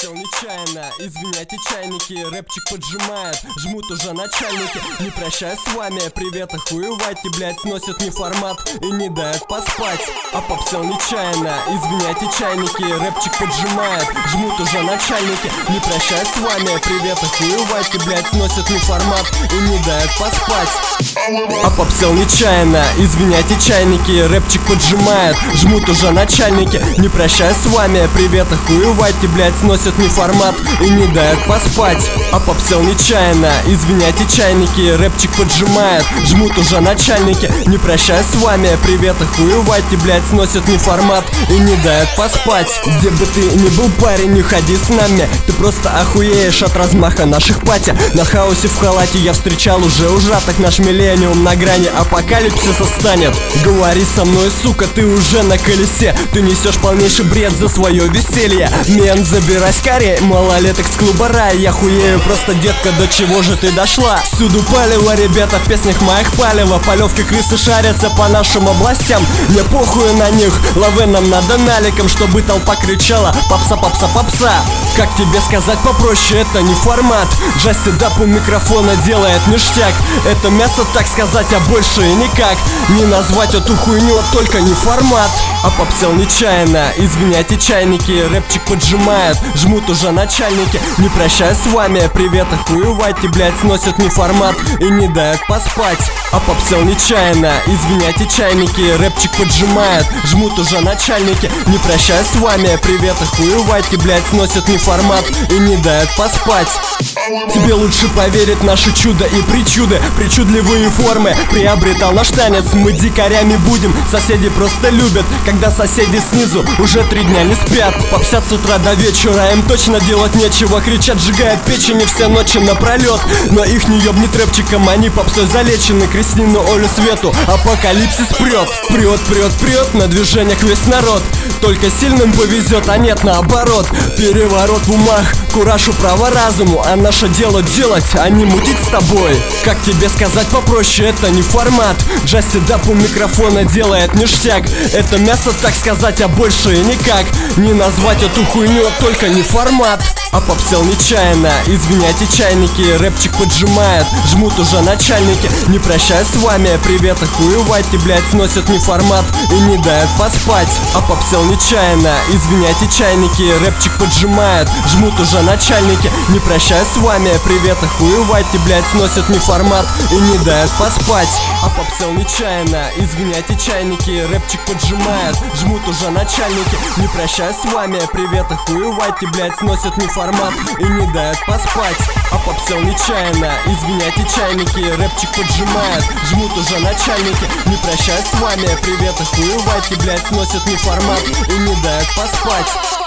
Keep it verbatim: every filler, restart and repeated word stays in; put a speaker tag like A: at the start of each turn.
A: попсел нечаянно, извиняйте, чайники, рэпчик поджимает, жмут уже начальники. Не прощаюсь с вами, привет, охуевайте, блять, сносят не формат и не дают поспать. А попсел нечаянно, извиняйте, чайники, рэпчик поджимает, жмут уже начальники. Не прощаюсь с вами, привет, охуевайте, блять, сносят не формат и не дают поспать. А попсел нечаянно, извиняйте, чайники, рэпчик поджимает, жмут уже начальники. Не прощаюсь с вами, привет, охуевайте, блять, сносят не формат и не дают поспать. А попсел нечаянно, извиняйте, чайники, рэпчик поджимает, жмут уже начальники. Не прощаюсь с вами, привет, охуевайте, блять, сносят не формат и не дают поспать. Где бы ты ни был, парень, не ходи с нами, ты просто охуеешь от размаха наших пати. На хаосе в халате я встречал уже ужаток, наш миллениум на грани апокалипсиса станет. Говори со мной, сука, ты уже на колесе, ты несешь полнейший бред за свое веселье. Мен, забирай скорее малолеток с клуба рая. Я хуею просто, детка, до чего же ты дошла? Всюду палево, ребята, в песнях моих палево. Полевки крысы шарятся по нашим областям, мне похуй на них, лавы нам надо наликом, чтобы толпа кричала попса, попса, попса. Как тебе сказать попроще, это не формат. Джасси Дап у микрофона делает ништяк. Это мясо, так сказать, а больше и никак. Не назвать эту хуйню, только не формат. А попсел нечаянно, извиняйте, чайники, рэпчик поджимает, жмут уже начальники. Не прощаюсь с вами, привет, охуевайте, блять, сносят не формат и не дают поспать. А попсел нечаянно, извиняйте, чайники, рэпчик поджимает, жмут уже начальники. Не прощаюсь с вами, привет, охуевайте, блять, сносят не формат и не дают поспать. Тебе лучше поверить в наши чудо и причуды, причудливые формы приобретал наш танец. Мы дикарями будем, соседи просто любят, когда соседи снизу уже три дня не спят. Попсят с утра до вечера, им точно делать нечего, кричат, сжигают печени все ночи напролет. Но их не ёбнет рэпчиком, они попсой залечены, Кристину, Олю, Свету апокалипсис прет. Прет, прет, прет, на движениях весь народ, только сильным повезет, а нет наоборот. Переворот в умах, кураж у права разуму, а наше дело делать, а не мутить с тобой. Как тебе сказать попроще, это не формат. Джасси Дап у микрофона делает ништяк. Это мясо, так сказать, а больше и никак. Не назвать эту хуйню, только не формат. А попсел нечаянно, извиняйте, чайники, рэпчик поджимает, жмут уже начальники. Не прощаюсь с вами, привет, охуевайте, блять, сносят не формат и не дают поспать. А попсел нечаянно, извиняйте, чайники, рэпчик поджимает, жмут уже начальники. Не прощаюсь с вами, привет, охуевайте, блять, сносят не формат и не дают поспать. А попсел нечаянно, извиняйте, чайники, рэпчик поджимает, жмут уже начальники. Не прощаюсь с вами, привет, охуевайте, блять, сносят не формат и не дают поспать. А попсел нечаянно, извиняйте, чайники, рэпчик поджимает, жмут уже начальники. Не прощаюсь с вами, привет, охуевайте, блять, сносят не формат и не дают поспать.